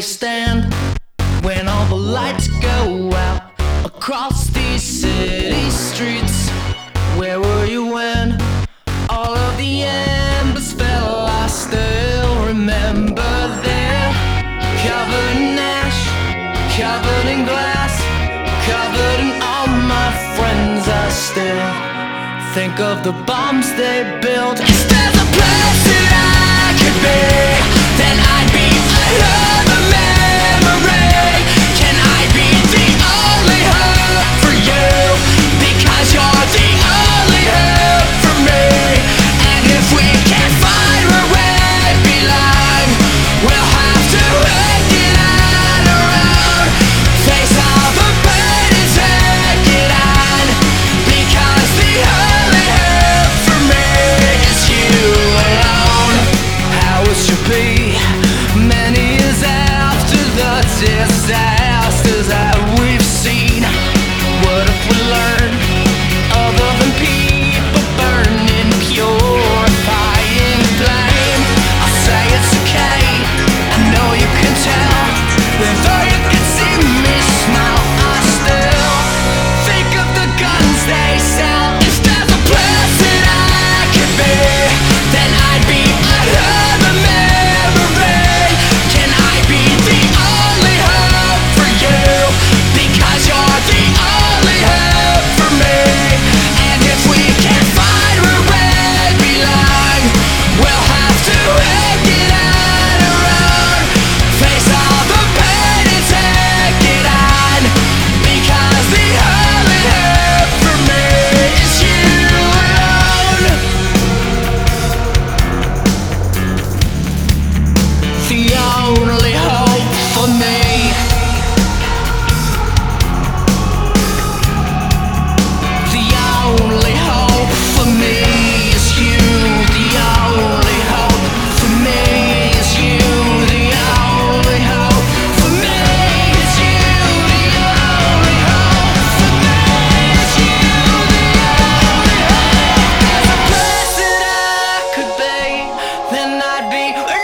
stand when all the lights go out across these city streets. Where were you when all of the embers fell? I still remember there, covered in ash, covered in glass, covered in all my friends. I still think of the bombs they built. If there's a place that I could be, then I'd be another memory. Can I be the only hope for you? Because you're the only hope for me. And if we can't find where we belong, we'll have to work it on our own. Face all the pain and take it on. Because the only hope for me is you alone. How it should be many years after the disasters that we've seen. What if we learn other than people burning, purifying flame? I say it's okay, I know you can tell. Though you can see me smile, I still think of the guns they sell. If there's a place that I could be, then I'd be another memory. Can I be the only hope for you? Because you're the only hope for me. And if we can't find where we belong, we'll have to work it on our own. Face all the pain and take it on. Because the only hope for me is you alone. The only hope for me. The only hope for me is you. The only hope for me is you. The only hope for me is you. The only hope for me is you. The only hope. There's a place that I could be, then I'd be